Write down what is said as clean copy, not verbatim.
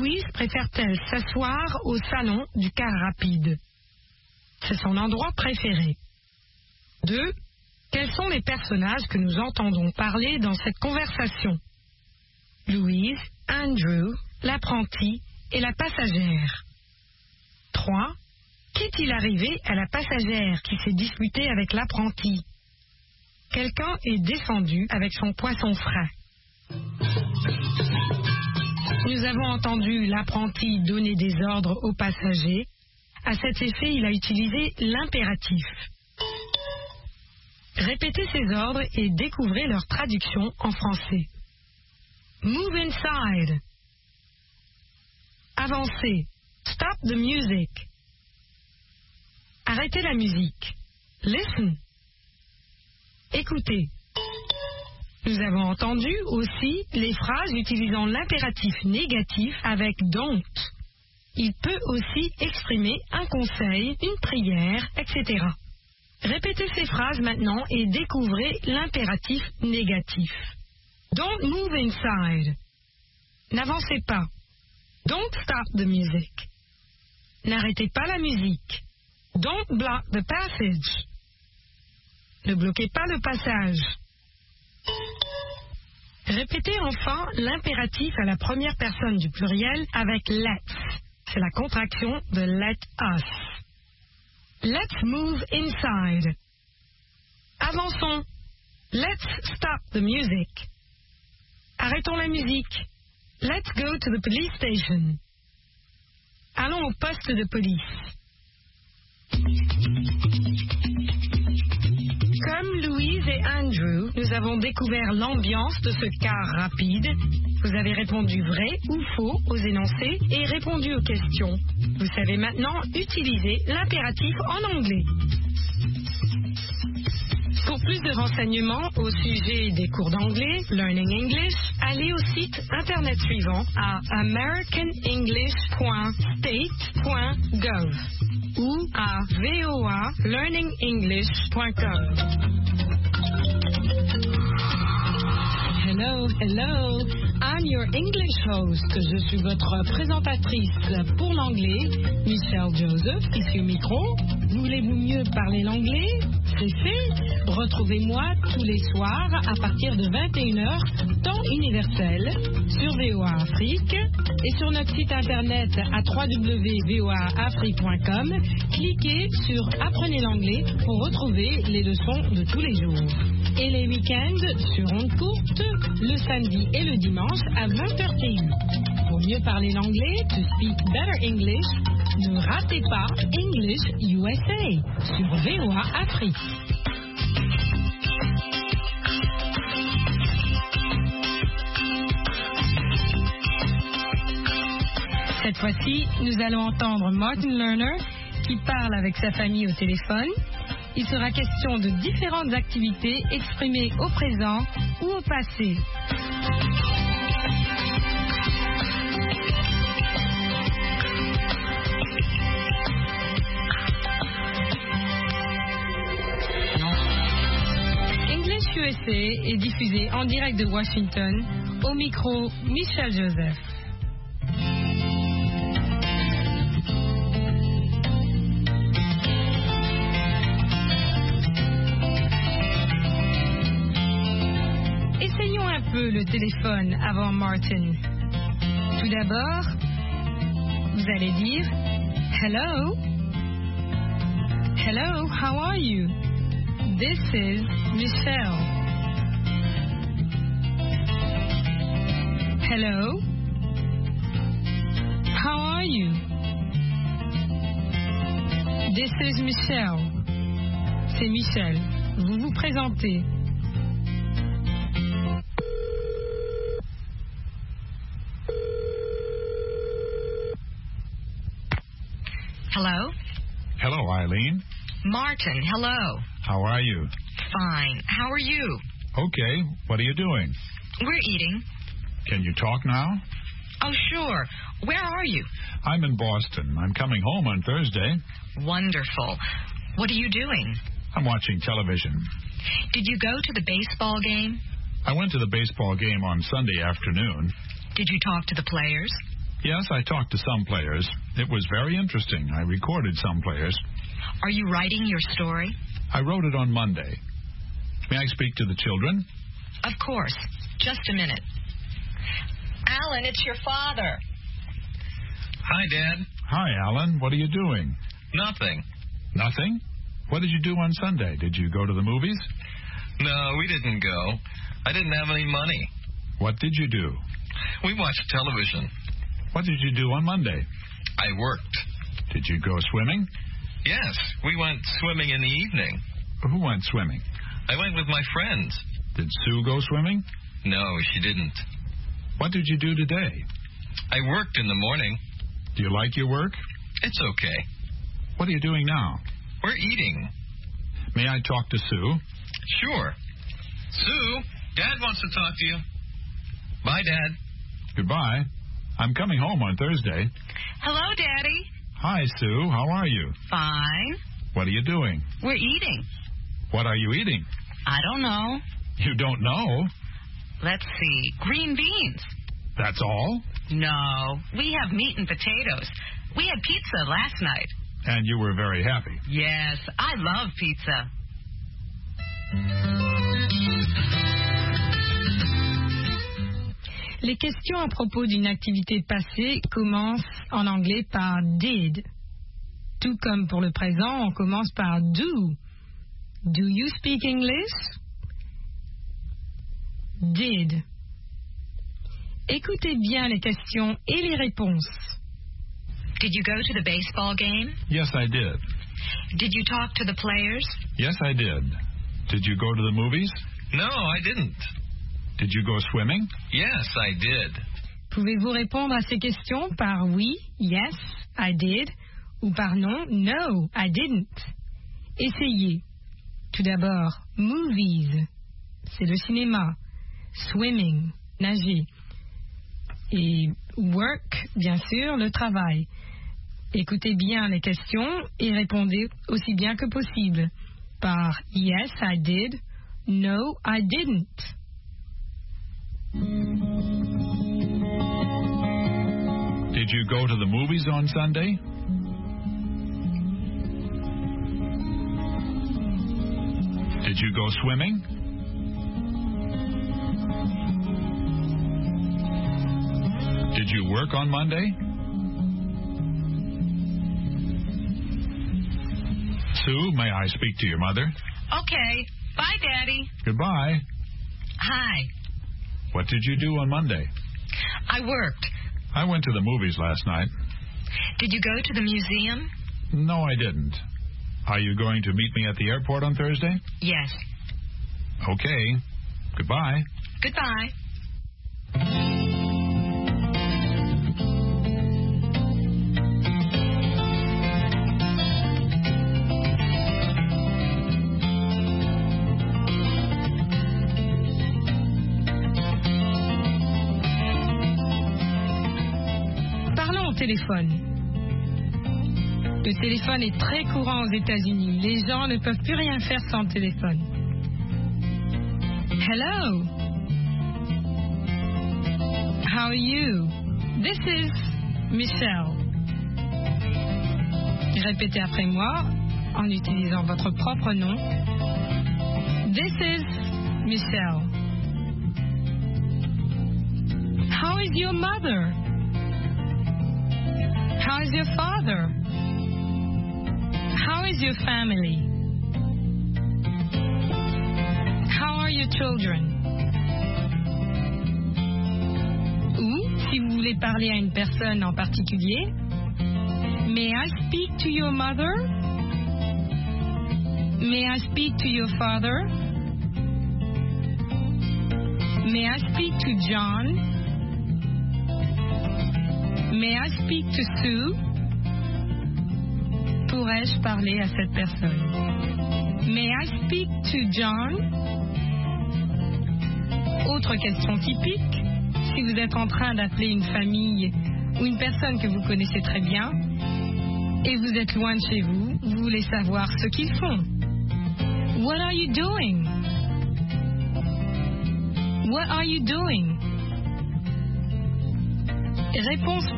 Louise préfère-t-elle s'asseoir au salon du car rapide? C'est son endroit préféré. 2. Quels sont les personnages que nous entendons parler dans cette conversation? Louise, Andrew, l'apprenti et la passagère. 3. Qu'est-il arrivé à la passagère qui s'est disputée avec l'apprenti? Quelqu'un est descendu avec son poisson frais. Nous avons entendu l'apprenti donner des ordres aux passagers. À cet effet, il a utilisé l'impératif. Répétez ces ordres et découvrez leur traduction en français. Move inside. Avancez. Stop the music. Arrêtez la musique. Listen. Écoutez. Nous avons entendu aussi les phrases utilisant l'impératif négatif avec don't. Il peut aussi exprimer un conseil, une prière, etc. Répétez ces phrases maintenant et découvrez l'impératif négatif. Don't move inside. N'avancez pas. Don't stop the music. N'arrêtez pas la musique. Don't block the passage. Ne bloquez pas le passage. Répétez enfin l'impératif à la première personne du pluriel avec let's. C'est la contraction de let us. Let's move inside. Avançons. Let's stop the music. Arrêtons la musique. Let's go to the police station. Allons au poste de police. Comme Louise et Andrew, nous avons découvert l'ambiance de ce car rapide. Vous avez répondu vrai ou faux aux énoncés et répondu aux questions. Vous savez maintenant utiliser l'impératif en anglais. Pour plus de renseignements au sujet des cours d'anglais, Learning English, allez au site internet suivant à americanenglish.state.gov ou à voalearningenglish.com. Hello, hello, I'm your English host. Je suis votre présentatrice pour l'anglais, Michelle Joseph, ici au micro. Voulez-vous mieux parler l'anglais? C'est fait. Retrouvez-moi tous les soirs à partir de 21h, temps universel, sur VOA Afrique et sur notre site internet à www.voaafrique.com. Cliquez sur Apprenez l'anglais pour retrouver les leçons de tous les jours. Et les week-ends sur ondes courtes, le samedi et le dimanche à 20h TU. Pour mieux parler l'anglais, to speak better English, ne ratez pas English USA sur VOA Afrique. Cette fois-ci, nous allons entendre Martin Lerner qui parle avec sa famille au téléphone. Il sera question de différentes activités exprimées au présent ou au passé. English USA est diffusé en direct de Washington. Au micro, Michelle Joseph. Le téléphone avant Martin. Tout d'abord, vous allez dire Hello. Hello, how are you? This is Michelle. Hello. How are you? This is Michelle. C'est Michel. Vous vous présentez. Hello? Hello, Eileen. Martin, hello. How are you? Fine. How are you? Okay. What are you doing? We're eating. Can you talk now? Oh, sure. Where are you? I'm in Boston. I'm coming home on Thursday. Wonderful. What are you doing? I'm watching television. Did you go to the baseball game? I went to the baseball game on Sunday afternoon. Did you talk to the players? Yes, I talked to some players. It was very interesting. I recorded some players. Are you writing your story? I wrote it on Monday. May I speak to the children? Of course. Just a minute. Alan, it's your father. Hi, Dad. Hi, Alan. What are you doing? Nothing. Nothing? What did you do on Sunday? Did you go to the movies? No, we didn't go. I didn't have any money. What did you do? We watched television. What did you do on Monday? I worked. Did you go swimming? Yes, we went swimming in the evening. Who went swimming? I went with my friends. Did Sue go swimming? No, she didn't. What did you do today? I worked in the morning. Do you like your work? It's okay. What are you doing now? We're eating. May I talk to Sue? Sure. Sue, Dad wants to talk to you. Bye, Dad. Goodbye. I'm coming home on Thursday. Hello, Daddy. Hi, Sue. How are you? Fine. What are you doing? We're eating. What are you eating? I don't know. You don't know? Let's see. Green beans. That's all? No. We have meat and potatoes. We had pizza last night. And you were very happy. Yes, I love pizza. Les questions à propos d'une activité passée commencent en anglais par did. Tout comme pour le présent, on commence par do. Do you speak English? Did. Écoutez bien les questions et les réponses. Did you go to the baseball game? Yes, I did. Did you talk to the players? Yes, I did. Did you go to the movies? No, I didn't. Did you go swimming? Yes, I did. Pouvez-vous répondre à ces questions par oui, yes, I did, ou par non, no, I didn't? Essayez. Tout d'abord, movies, c'est le cinéma. Swimming, nager. Et work, bien sûr, le travail. Écoutez bien les questions et répondez aussi bien que possible par yes, I did, no, I didn't. Did you go to the movies on Sunday? Did you go swimming? Did you work on Monday? Sue, may I speak to your mother? Okay. Bye, Daddy. Goodbye. Hi. What did you do on Monday? I worked. I went to the movies last night. Did you go to the museum? No, I didn't. Are you going to meet me at the airport on Thursday? Yes. Okay. Goodbye. Goodbye. Téléphone. Le téléphone est très courant aux États-Unis. Les gens ne peuvent plus rien faire sans téléphone. Hello. How are you? This is Michelle. Répétez après moi en utilisant votre propre nom. This is Michelle. How is your mother? How is your father? How is your family? How are your children? Ou, si vous voulez parler à une personne en particulier, may I speak to your mother? May I speak to your father? May I speak to John? May I speak to Sue? Pourrais-je parler à cette personne? May I speak to John? Autre question typique, si vous êtes en train d'appeler une famille ou une personne que vous connaissez très bien et vous êtes loin de chez vous, vous voulez savoir ce qu'ils font. What are you doing? What are you doing? Réponse